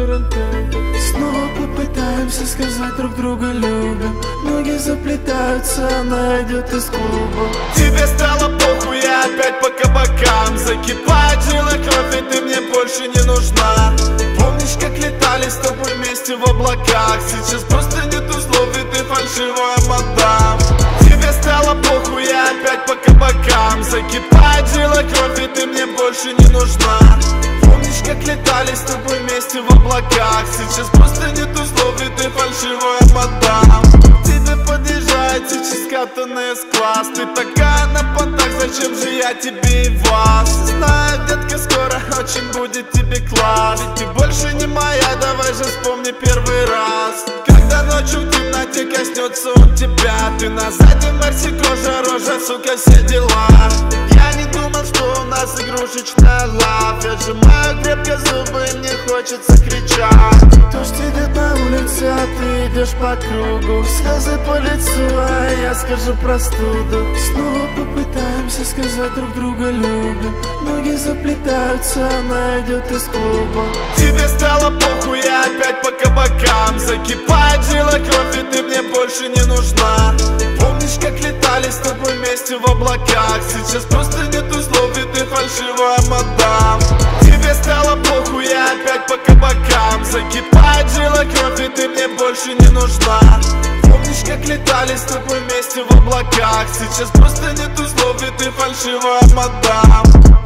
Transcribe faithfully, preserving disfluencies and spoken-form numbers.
Снова попытаемся сказать друг друга любим. Ноги заплетаются, она идет из клуба. Тебе стало похуй, я опять по кабакам. Закипает жила кровь, и ты мне больше не нужна. Помнишь, как летали с тобой вместе в облаках? Сейчас просто нету слов, и ты фальшивая мадам. Тебе стало похуй, я опять по кабакам. Закипает жила кровь, и ты мне больше не нужна. Помнишь, как летали с тобой вместе в облаках? Сейчас просто нету слов, и ты фальшивая мадам. Тебе подъезжает сейчас катанный С-класс. Ты такая на понтах, зачем же я тебе и вас? Знаю, детка, скоро очень будет тебе класс. Ведь ты больше не моя, давай же вспомни первый раз. Когда ночью в темноте коснется он тебя. Ты на заднем Мерсе, кожа, рожа, сука, все дела. Я не думал, что у нас игрушечная лав. Я сжимаю крепко зубы, и мне хочется кричать. Дождь идет на улице, а ты идешь по кругу. Слезы по лицу, а я скажу простуду. Снова попытаемся сказать друг друга любим. Ноги заплетаются, она идет из клуба. Тебе стало похуй, я опять по кабакам. Закипает жила кровь, и ты мне больше не нужна. Помнишь, как летали с тобой вместе в облаках? Сейчас просто нету слов, и ты фальшивая мадам. Тебе стало похуй, я опять по кабакам. Закипает жила кровь, и ты мне больше не нужна. Помнишь, как летали с тобой вместе в облаках? Сейчас просто нету слов, и ты фальшивая мадам.